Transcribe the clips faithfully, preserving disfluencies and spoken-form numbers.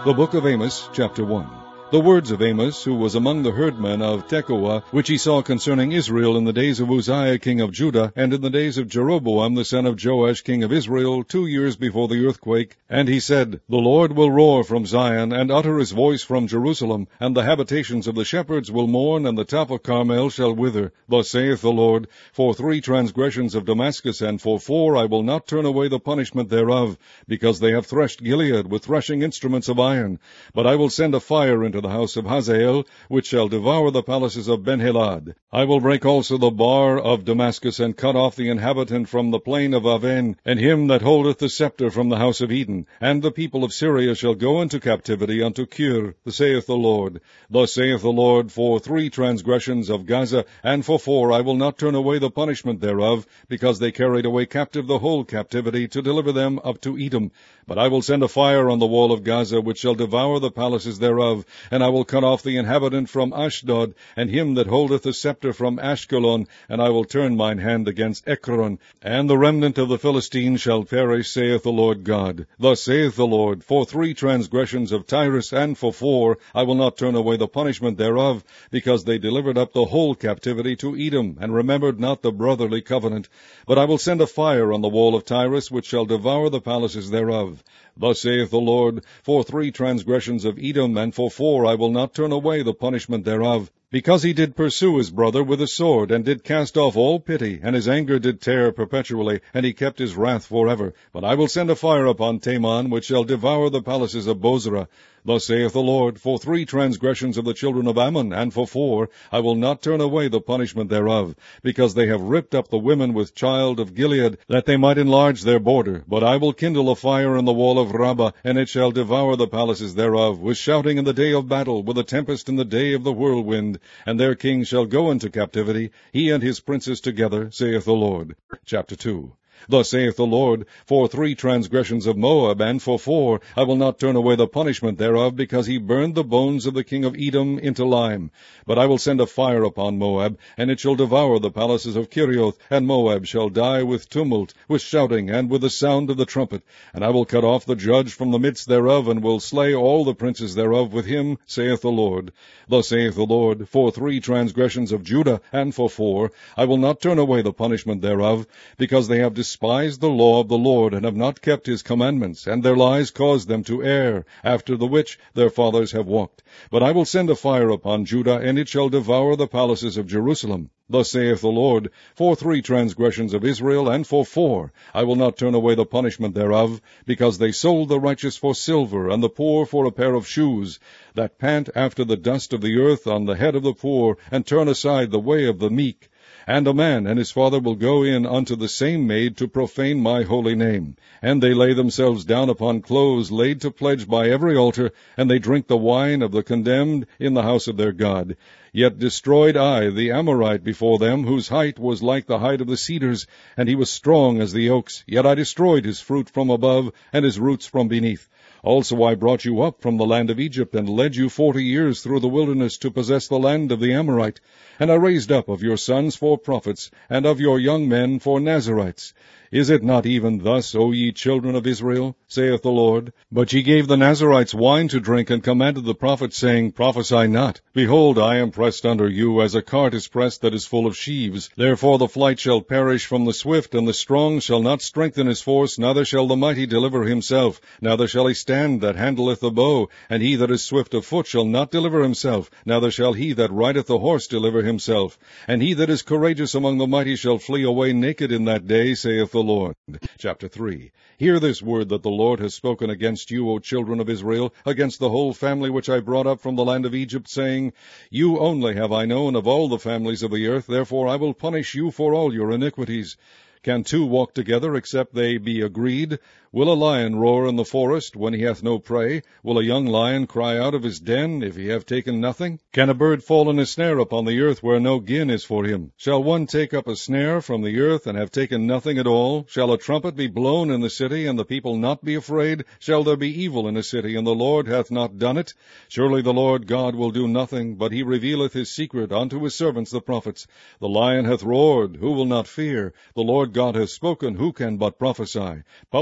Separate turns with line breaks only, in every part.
The book of Amos, chapter one. The words of Amos, who was among the herdmen of Tekoa, which he saw concerning Israel in the days of Uzziah king of Judah, and in the days of Jeroboam the son of Joash king of Israel, two years before the earthquake. And he said, The Lord will roar from Zion, and utter his voice from Jerusalem, and the habitations of the shepherds will mourn, and the top of Carmel shall wither. Thus saith the Lord, For three transgressions of Damascus, and for four I will not turn away the punishment thereof, because they have threshed Gilead with threshing instruments of iron. But I will send a fire into the house of Hazael, which shall devour the palaces of Ben-Hadad. I will break also the bar of Damascus, and cut off the inhabitant from the plain of Aven, and him that holdeth the scepter from the house of Eden. And the people of Syria shall go into captivity unto Kir, saith the Lord. Thus saith the Lord, For three transgressions of Gaza, and for four I will not turn away the punishment thereof, because they carried away captive the whole captivity, to deliver them up to Edom. But I will send a fire on the wall of Gaza, which shall devour the palaces thereof, and I will cut off the inhabitant from Ashdod, and him that holdeth the scepter from Ashkelon, and I will turn mine hand against Ekron, and the remnant of the Philistines shall perish, saith the Lord God. Thus saith the Lord, For three transgressions of Tyrus, and for four, I will not turn away the punishment thereof, because they delivered up the whole captivity to Edom, and remembered not the brotherly covenant. But I will send a fire on the wall of Tyrus, which shall devour the palaces thereof. Thus saith the Lord, For three transgressions of Edom, and for four I will not turn away the punishment thereof, because he did pursue his brother with a sword, and did cast off all pity, and his anger did tear perpetually, and he kept his wrath forever. But I will send a fire upon Taman, which shall devour the palaces of Bozrah. Thus saith the Lord, For three transgressions of the children of Ammon, and for four, I will not turn away the punishment thereof, because they have ripped up the women with child of Gilead, that they might enlarge their border. But I will kindle a fire in the wall of Rabbah, and it shall devour the palaces thereof, with shouting in the day of battle, with a tempest in the day of the whirlwind. And their king shall go into captivity, he and his princes together, saith the Lord. Chapter two. Thus saith the Lord, For three transgressions of Moab, and for four, I will not turn away the punishment thereof, because he burned the bones of the king of Edom into lime. But I will send a fire upon Moab, and it shall devour the palaces of Kerioth, and Moab shall die with tumult, with shouting, and with the sound of the trumpet. And I will cut off the judge from the midst thereof, and will slay all the princes thereof with him, saith the Lord. Thus saith the Lord, For three transgressions of Judah, and for four, I will not turn away the punishment thereof, because they have despised the law of the Lord, and have not kept his commandments, and their lies caused them to err, after the which their fathers have walked. But I will send a fire upon Judah, and it shall devour the palaces of Jerusalem. Thus saith the Lord, For three transgressions of Israel, and for four, I will not turn away the punishment thereof, because they sold the righteous for silver, and the poor for a pair of shoes, that pant after the dust of the earth on the head of the poor, and turn aside the way of the meek. And a man and his father will go in unto the same maid to profane my holy name. And they lay themselves down upon clothes laid to pledge by every altar, and they drink the wine of the condemned in the house of their God. Yet destroyed I the Amorite before them, whose height was like the height of the cedars, and he was strong as the oaks. Yet I destroyed his fruit from above, and his roots from beneath. Also I brought you up from the land of Egypt, and led you forty years through the wilderness to possess the land of the Amorite. And I raised up of your sons for prophets, and of your young men for Nazarites. Is it not even thus, O ye children of Israel, saith the Lord? But ye gave the Nazarites wine to drink, and commanded the prophets, saying, Prophesy not. Behold, I am pressed under you, as a cart is pressed that is full of sheaves. Therefore the flight shall perish from the swift, and the strong shall not strengthen his force, neither shall the mighty deliver himself. Neither shall he stand that handleth the bow, and he that is swift of foot shall not deliver himself, neither shall he that rideth the horse deliver himself. And he that is courageous among the mighty shall flee away naked in that day, saith the Lord. Chapter three. Hear this word that the Lord has spoken against you, O children of Israel, against the whole family which I brought up from the land of Egypt, saying, You only have I known of all the families of the earth, therefore I will punish you for all your iniquities. Can two walk together except they be agreed? Will a lion roar in the forest when he hath no prey? Will a young lion cry out of his den if he have taken nothing? Can a bird fall in a snare upon the earth where no gin is for him? Shall one take up a snare from the earth and have taken nothing at all? Shall a trumpet be blown in the city, and the people not be afraid? Shall there be evil in a city, and the Lord hath not done it? Surely the Lord God will do nothing, but he revealeth his secret unto his servants the prophets. The lion hath roared, who will not fear? The Lord God hath spoken, who can but prophesy? Publish in the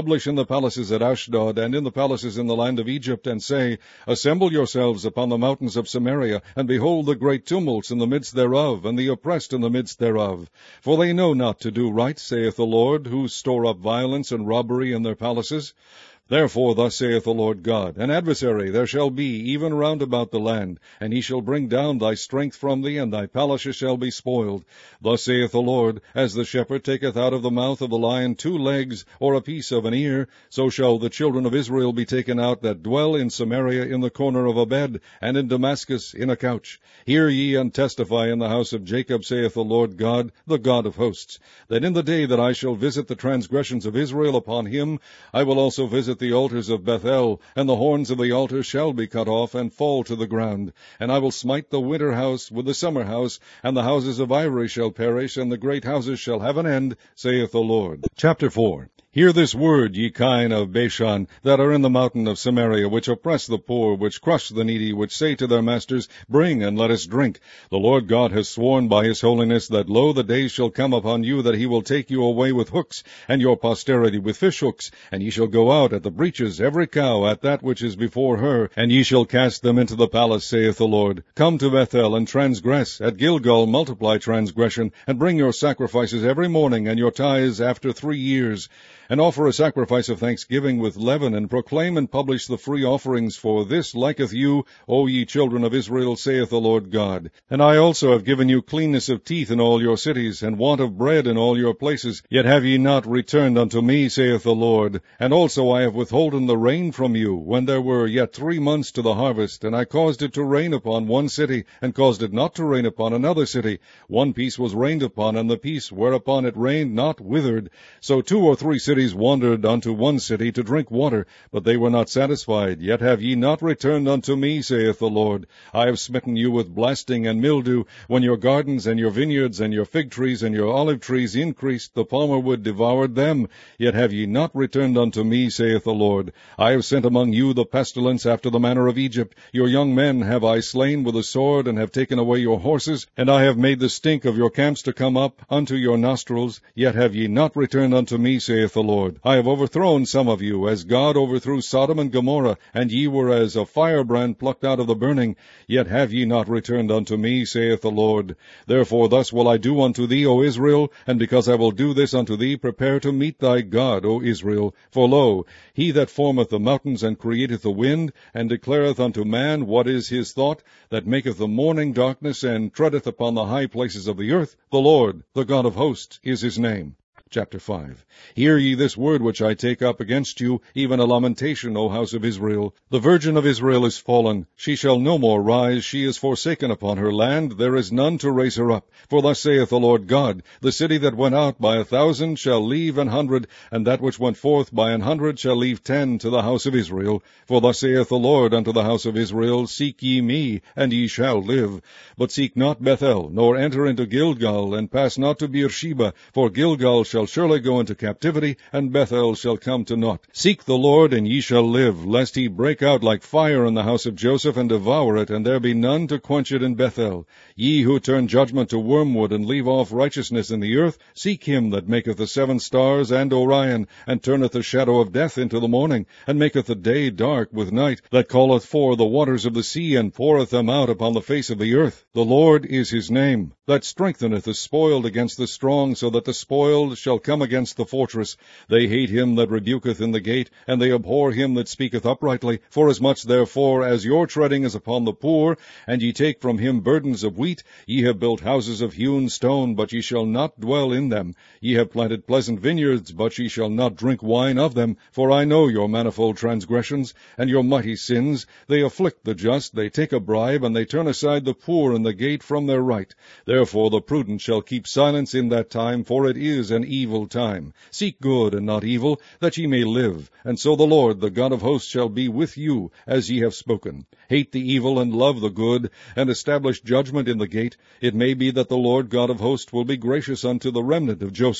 the palaces at Ashdod, and in the palaces in the land of Egypt, and say, Assemble yourselves upon the mountains of Samaria, and behold the great tumults in the midst thereof, and the oppressed in the midst thereof. For they know not to do right, saith the Lord, who store up violence and robbery in their palaces. Therefore thus saith the Lord God, An adversary there shall be even round about the land, and he shall bring down thy strength from thee, and thy palaces shall be spoiled. Thus saith the Lord, As the shepherd taketh out of the mouth of the lion two legs, or a piece of an ear, so shall the children of Israel be taken out that dwell in Samaria in the corner of a bed, and in Damascus in a couch. Hear ye and testify in the house of Jacob, saith the Lord God, the God of hosts, that in the day that I shall visit the transgressions of Israel upon him, I will also visit the altars of Bethel, and the horns of the altar shall be cut off, and fall to the ground. And I will smite the winter house with the summer house, and the houses of ivory shall perish, and the great houses shall have an end, saith the Lord. Chapter four. Hear this word, ye kine of Bashan, that are in the mountain of Samaria, which oppress the poor, which crush the needy, which say to their masters, Bring, and let us drink. The Lord God has sworn by his holiness that, lo, the days shall come upon you that he will take you away with hooks, and your posterity with fish hooks, and ye shall go out at the breaches, every cow at that which is before her, and ye shall cast them into the palace, saith the Lord. Come to Bethel, and transgress. At Gilgal multiply transgression, and bring your sacrifices every morning, and your tithes after three years. And offer a sacrifice of thanksgiving with leaven, and proclaim and publish the free offerings, for this liketh you, O ye children of Israel, saith the Lord God. And I also have given you cleanness of teeth in all your cities, and want of bread in all your places, yet have ye not returned unto me, saith the Lord. And also I have withholden the rain from you, when there were yet three months to the harvest, and I caused it to rain upon one city, and caused it not to rain upon another city. One piece was rained upon, and the piece whereupon it rained not withered. So two or three cities wandered unto one city to drink water, but they were not satisfied. Yet have ye not returned unto me, saith the Lord. I have smitten you with blasting and mildew, when your gardens and your vineyards and your fig trees and your olive trees increased, the palmer wood devoured them. Yet have ye not returned unto me, saith the Lord. I have sent among you the pestilence after the manner of Egypt. Your young men have I slain with a sword, and have taken away your horses, and I have made the stink of your camps to come up unto your nostrils. Yet have ye not returned unto me, saith the Lord. I have overthrown some of you, as God overthrew Sodom and Gomorrah, and ye were as a firebrand plucked out of the burning. Yet have ye not returned unto me, saith the Lord. Therefore thus will I do unto thee, O Israel, and because I will do this unto thee, prepare to meet thy God, O Israel. For lo, he that formeth the mountains, and createth the wind, and declareth unto man what is his thought, that maketh the morning darkness, and treadeth upon the high places of the earth, the Lord, the God of hosts, is his name. Chapter five. Hear ye this word which I take up against you, even a lamentation, O house of Israel. The virgin of Israel is fallen. She shall no more rise. She is forsaken upon her land. There is none to raise her up. For thus saith the Lord God, The city that went out by a thousand shall leave an hundred, and that which went forth by an hundred shall leave ten to the house of Israel. For thus saith the Lord unto the house of Israel, Seek ye me, and ye shall live. But seek not Bethel, nor enter into Gilgal, and pass not to Beersheba, for Gilgal shall shall surely go into captivity, and Bethel shall come to naught. Seek the Lord, and ye shall live, lest he break out like fire in the house of Joseph, and devour it, and there be none to quench it in Bethel. Ye who turn judgment to wormwood, and leave off righteousness in the earth, seek him that maketh the seven stars and Orion, and turneth the shadow of death into the morning, and maketh the day dark with night, that calleth for the waters of the sea, and poureth them out upon the face of the earth. The Lord is his name, that strengtheneth the spoiled against the strong, so that the spoiled shall come against the fortress. They hate him that rebuketh in the gate, and they abhor him that speaketh uprightly. Forasmuch therefore as your treading is upon the poor, and ye take from him burdens of wheat, ye have built houses of hewn stone, but ye shall not dwell in them. Ye have planted pleasant vineyards, but ye shall not drink wine of them. For I know your manifold transgressions, and your mighty sins. They afflict the just, they take a bribe, and they turn aside the poor in the gate from their right. Therefore the prudent shall keep silence in that time, for it is an evil time. Seek good and not evil, that ye may live. And so the Lord, the God of hosts, shall be with you, as ye have spoken. Hate the evil and love the good, and establish judgment in the gate. It may be that the Lord God of hosts will be gracious unto the remnant of Joseph.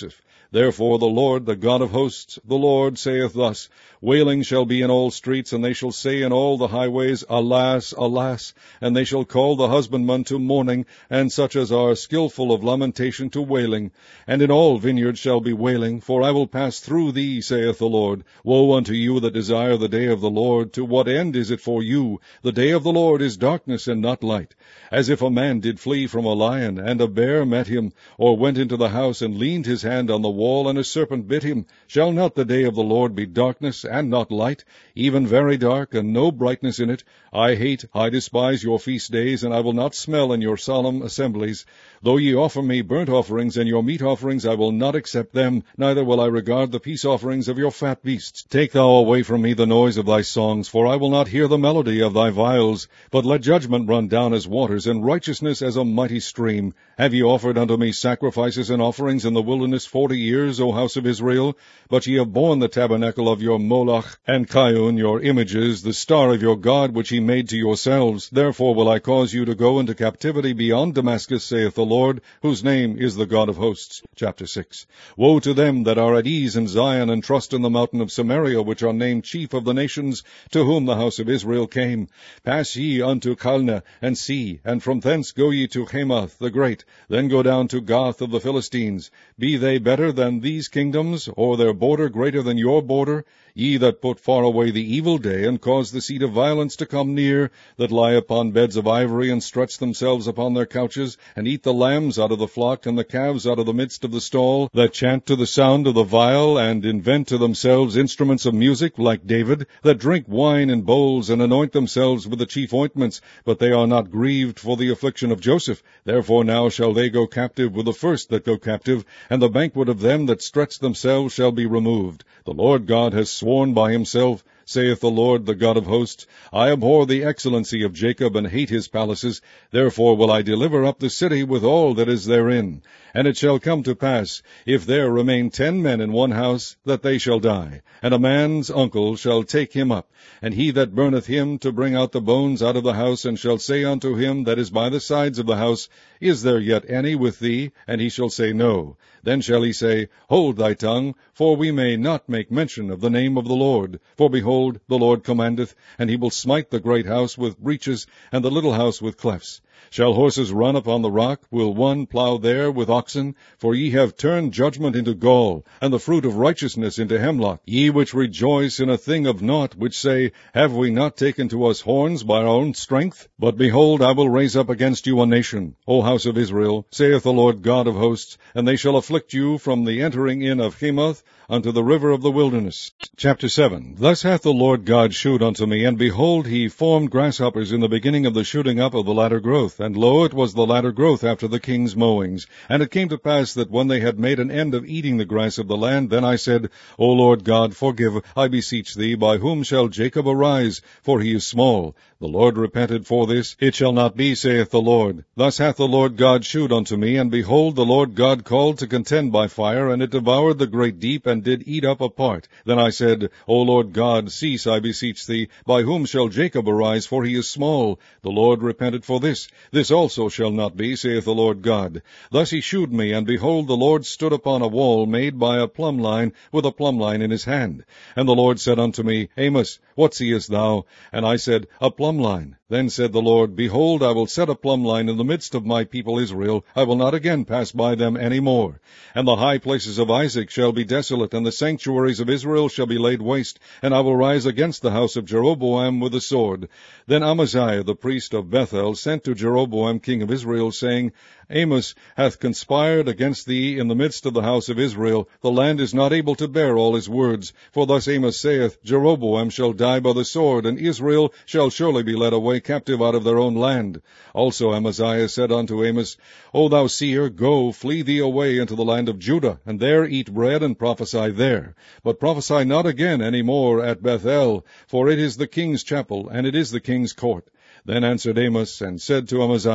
Therefore the Lord, the God of hosts, the Lord saith thus, Wailing shall be in all streets, and they shall say in all the highways, Alas, alas! And they shall call the husbandman to mourning, and such as are skillful of lamentation to wailing. And in all vineyards shall be wailing, for I will pass through thee, saith the Lord. Woe unto you that desire the day of the Lord! To what end is it for you? The day of the Lord is darkness and not light. As if a man did flee from a lion, and a bear met him, or went into the house, and leaned his hand on the wall, and a serpent bit him. Shall not the day of the Lord be darkness and not light, even very dark, and no brightness in it? I hate, I despise your feast days, and I will not smell in your solemn assemblies. Though ye offer me burnt offerings, and your meat offerings, I will not accept them, neither will I regard the peace offerings of your fat beasts. Take thou away from me the noise of thy songs, for I will not hear the melody of thy viols. But let judgment run down as waters, and righteousness as a mighty stream. Have ye offered unto me sacrifices and offerings in the wilderness forty years, O house of Israel? But ye have borne the tabernacle of your Moloch, and Chiun your images, the star of your God, which ye made to yourselves. Therefore will I cause you to go into captivity beyond Damascus, saith the Lord, whose name is the God of hosts. Chapter six. Woe to them that are at ease in Zion, and trust in the mountain of Samaria, which are named chief of the nations, to whom the house of Israel came. Pass ye unto Calneh, and see, and from thence go ye to Hamath the great, then go down to Gath of the Philistines. Be they better than these kingdoms, or their border greater than your border? Ye that put far away the evil day, and cause the seat of violence to come near, that lie upon beds of ivory, and stretch themselves upon their couches, and eat the lambs out of the flock, and the calves out of the midst of the stall, that chant to the sound of the viol, and invent to themselves instruments of music, like David, that drink wine in bowls, and anoint themselves with the chief ointments, but they are not grieved for the affliction of Joseph. Therefore now shall they go captive with the first that go captive, and the banquet of them that stretch themselves shall be removed. The Lord God has sworn by himself, saith the Lord, the God of hosts, I abhor the excellency of Jacob, and hate his palaces. Therefore will I deliver up the city with all that is therein. And it shall come to pass, if there remain ten men in one house, that they shall die. And a man's uncle shall take him up, and he that burneth him to bring out the bones out of the house, and shall say unto him that is by the sides of the house, Is there yet any with thee? And he shall say, No. Then shall he say, Hold thy tongue, for we may not make mention of the name of the Lord. For behold, the Lord commandeth, and he will smite the great house with breaches, and the little house with clefts. Shall horses run upon the rock? Will one plow there with oxen? For ye have turned judgment into gall, and the fruit of righteousness into hemlock. Ye which rejoice in a thing of naught, which say, Have we not taken to us horns by our own strength? But behold, I will raise up against you a nation, O house of Israel, saith the Lord God of hosts, and they shall afflict you from the entering in of Hamath unto the river of the wilderness. Chapter seven. Thus hath the Lord God shewed unto me, and behold, he formed grasshoppers in the beginning of the shooting up of the latter growth. And lo, it was the latter growth after the king's mowings. And it came to pass that when they had made an end of eating the grass of the land, then I said, O Lord God, forgive, I beseech thee, by whom shall Jacob arise? For he is small. The Lord repented for this. It shall not be, saith the Lord. Thus hath the Lord God shewed unto me, and behold, the Lord God called to contend by fire, and it devoured the great deep, and did eat up a part. Then I said, O Lord God, cease, I beseech thee, by whom shall Jacob arise? For he is small. The Lord repented for this. This also shall not be, saith the Lord God. Thus he shewed me, and behold, the Lord stood upon a wall made by a plumb line, with a plumb line in his hand. And the Lord said unto me, Amos, what seest thou? And I said, A plumb line. Then said the Lord, Behold, I will set a plumb line in the midst of my people Israel. I will not again pass by them any more. And the high places of Isaac shall be desolate, and the sanctuaries of Israel shall be laid waste. And I will rise against the house of Jeroboam with a sword. Then Amaziah the priest of Bethel sent to Jeroboam king of Israel, saying, Amos hath conspired against thee in the midst of the house of Israel. The land is not able to bear all his words. For thus Amos saith, Jeroboam shall die by the sword, and Israel shall surely be led away captive out of their own land. Also Amaziah said unto Amos, O thou seer, go, flee thee away into the land of Judah, and there eat bread and prophesy there. But prophesy not again any more at Bethel, for it is the king's chapel, and it is the king's court. Then answered Amos, and said to Amaziah,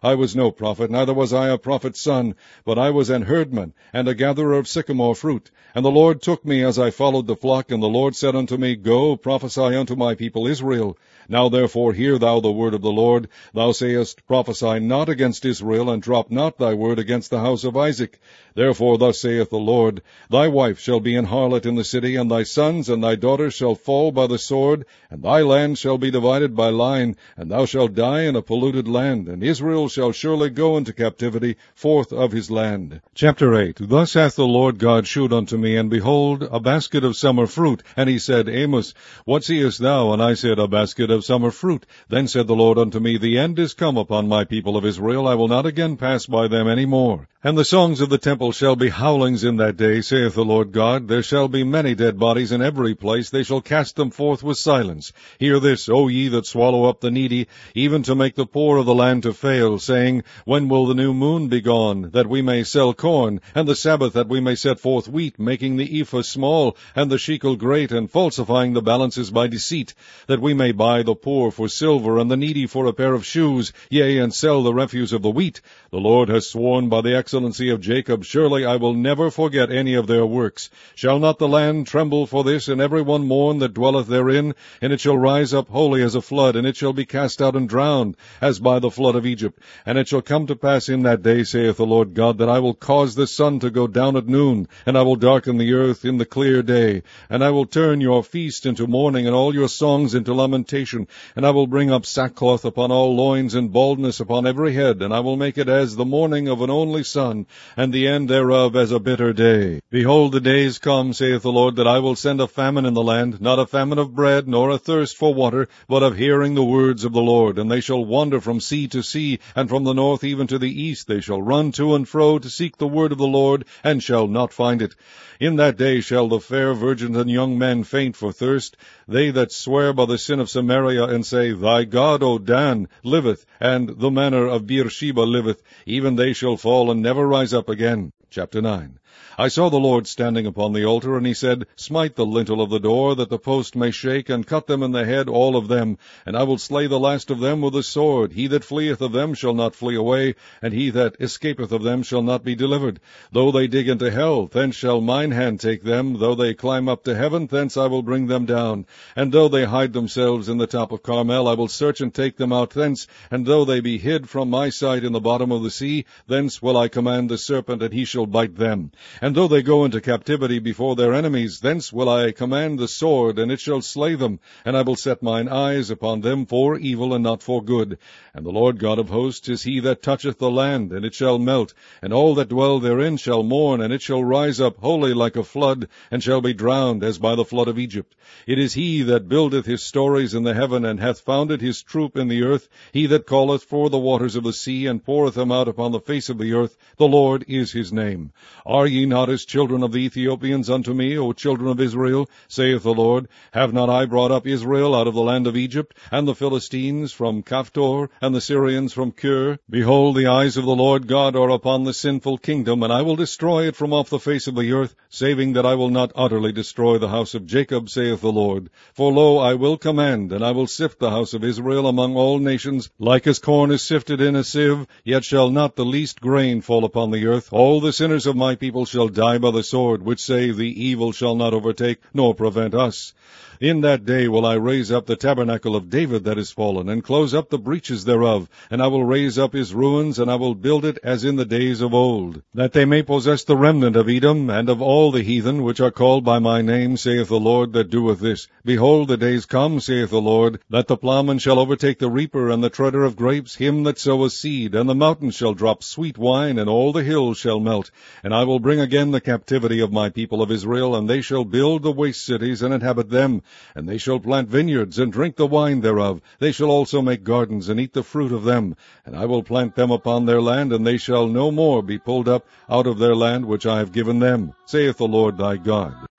I was no prophet, neither was I a prophet's son, but I was an herdman, and a gatherer of sycamore fruit. And the Lord took me as I followed the flock, and the Lord said unto me, Go, prophesy unto my people Israel. Now therefore hear thou the word of the Lord. Thou sayest, Prophesy not against Israel, and drop not thy word against the house of Isaac. Therefore thus saith the Lord, Thy wife shall be an harlot in the city, and thy sons and thy daughters shall fall by the sword, and thy land shall be divided by line, and thou shalt die in a polluted land, and Israel shall surely go into captivity forth of his land. Chapter eight. Thus hath the Lord God shewed unto me, and behold, a basket of summer fruit. And he said, Amos, what seest thou? And I said, A basket of summer fruit. Then said the Lord unto me, The end is come upon my people of Israel. I will not again pass by them any more. And the songs of the temple shall be howlings in that day, saith the Lord God. There shall be many dead bodies in every place. They shall cast them forth with silence. Hear this, O ye that swallow up the needy, even to make the poor of the land to fail, saying, When will the new moon be gone, that we may sell corn, and the Sabbath that we may set forth wheat, making the ephah small, and the shekel great, and falsifying the balances by deceit, that we may buy the poor for silver, and the needy for a pair of shoes, yea, and sell the refuse of the wheat? The Lord has sworn by the excellency of Jacob, surely I will never forget any of their works. Shall not the land tremble for this, and every one mourn that dwelleth therein? And it shall rise up wholly as a flood, and it shall be cast out and drowned, as by the flood of Egypt. And it shall come to pass in that day, saith the Lord God, that I will cause the sun to go down at noon, and I will darken the earth in the clear day. And I will turn your feast into mourning, and all your songs into lamentation. And I will bring up sackcloth upon all loins, and baldness upon every head. And I will make it as the mourning of an only son, and the end thereof as a bitter day. Behold, the days come, saith the Lord, that I will send a famine in the land, not a famine of bread, nor a thirst for water, but of hearing the words of the Lord. And they shall wander from sea to sea, and from the north even to the east. They shall run to and fro to seek the word of the Lord, and shall not find it. In that day shall the fair virgins and young men faint for thirst, they that swear by the sin of Samaria, and say, Thy God, O Dan, liveth, and the manor of Beersheba liveth, even they shall fall and never rise up again. Chapter nine. I saw the Lord standing upon the altar, and he said, Smite the lintel of the door, that the post may shake, and cut them in the head, all of them. And I will slay the last of them with the sword. He that fleeth of them shall not flee away, and he that escapeth of them shall not be delivered. Though they dig into hell, thence shall mine hand take them. Though they climb up to heaven, thence I will bring them down. And though they hide themselves in the top of Carmel, I will search and take them out thence. And though they be hid from my sight in the bottom of the sea, thence will I command the serpent, and he shall bite them. And though they go into captivity before their enemies, thence will I command the sword, and it shall slay them. And I will set mine eyes upon them for evil, and not for good. And the Lord God of hosts is he that toucheth the land, and it shall melt, and all that dwell therein shall mourn, and it shall rise up wholly like a flood, and shall be drowned as by the flood of Egypt. It is he that buildeth his stories in the heaven, and hath founded his troop in the earth, he that calleth for the waters of the sea, and poureth them out upon the face of the earth. The Lord is his name. Are ye not as children of the Ethiopians unto me, O children of Israel, saith the Lord? Have not I brought up Israel out of the land of Egypt, and the Philistines from Caphtor, and the Syrians from Kir? Behold, the eyes of the Lord God are upon the sinful kingdom, and I will destroy it from off the face of the earth, saving that I will not utterly destroy the house of Jacob, saith the Lord. For lo, I will command, and I will sift the house of Israel among all nations, like as corn is sifted in a sieve, yet shall not the least grain fall upon the earth. All the sinners of my people shall die by the sword, which say, The evil shall not overtake, nor prevent us. In that day will I raise up the tabernacle of David that is fallen, and close up the breaches thereof, and I will raise up his ruins, and I will build it as in the days of old, that they may possess the remnant of Edom, and of all the heathen which are called by my name, saith the Lord that doeth this. Behold, the days come, saith the Lord, that the plowman shall overtake the reaper, and the treader of grapes, him that soweth seed, and the mountains shall drop sweet wine, and all the hills shall melt. And I will bring again the captivity of my people of Israel, and they shall build the waste cities, and inhabit them. And they shall plant vineyards, and drink the wine thereof. They shall also make gardens, and eat the fruit of them. And I will plant them upon their land, and they shall no more be pulled up out of their land which I have given them, saith the Lord thy God.